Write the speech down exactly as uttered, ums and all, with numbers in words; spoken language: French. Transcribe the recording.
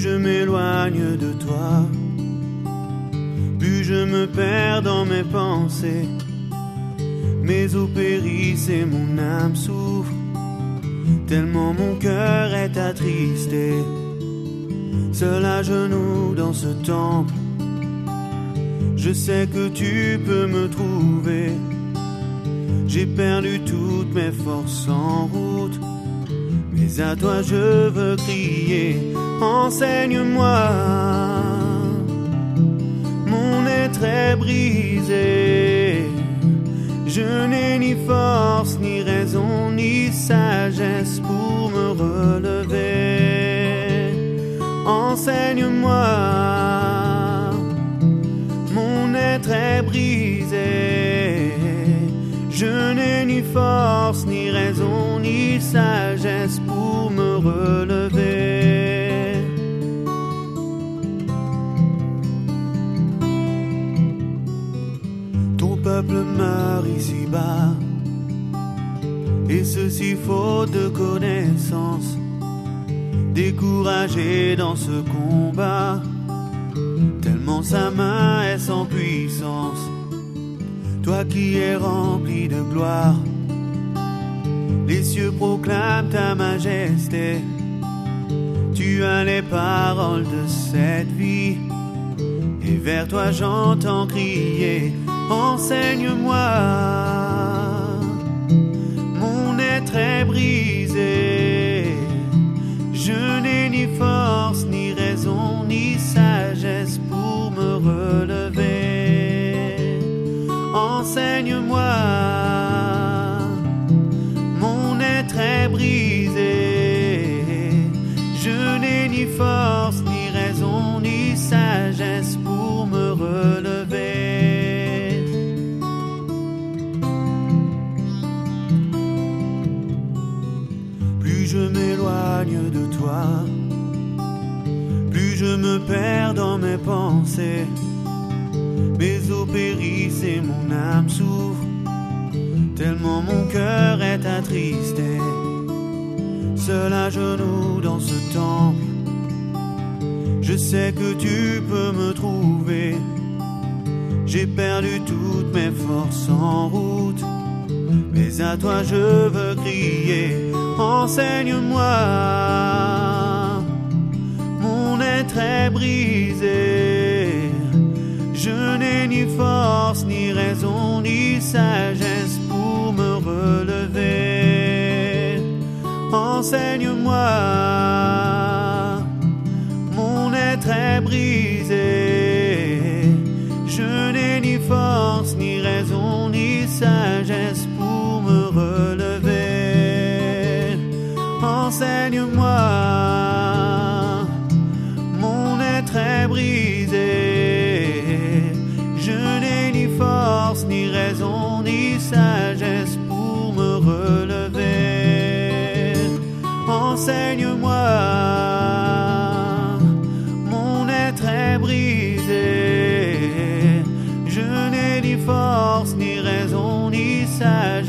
je m'éloigne de toi, plus je me perds dans mes pensées. Mes os périssent et mon âme souffre, tellement mon cœur est attristé. Seul à genoux dans ce temple, je sais que tu peux me trouver. J'ai perdu toutes mes forces en route, mais à toi je veux crier. Enseigne-moi, mon être est brisé. Je n'ai ni force, ni raison, ni sagesse pour me relever. Enseigne-moi, mon être est brisé. Je n'ai ni force, ni raison, ni sagesse pour me relever. Ton peuple meurt ici-bas, et ceci faute de connaissance. Découragé dans ce combat, tellement sa main est sans puissance. Toi qui es rempli de gloire, les cieux proclament ta majesté. Tu as les paroles de cette vie, et vers toi j'entends crier. Enseigne-moi, mon être est brisé. Je n'ai ni force, ni raison, ni sagesse pour me relever. Enseigne-moi, mon être est brisé. Je n'ai ni force, ni raison, ni sagesse pour me relever. Plus je m'éloigne de toi, plus je me perds dans mes pensées. Mes os périssent et mon âme souffre, tellement mon cœur est attristé. Seul à genoux dans ce temple, je sais que tu peux me trouver. J'ai perdu toutes mes forces en route, mais à toi je veux crier. Enseigne-moi, mon être est brisé. Je n'ai ni force, ni raison, ni sagesse pour me relever. Enseigne-moi, mon être est brisé. Je n'ai ni force, ni raison, ni sagesse pour me relever. Enseigne-moi, mon être est brisé. Je n'ai ni force, ni raison, ni sagesse pour me relever. Enseigne-moi, mon être est brisé. Je n'ai ni force, ni raison, ni sagesse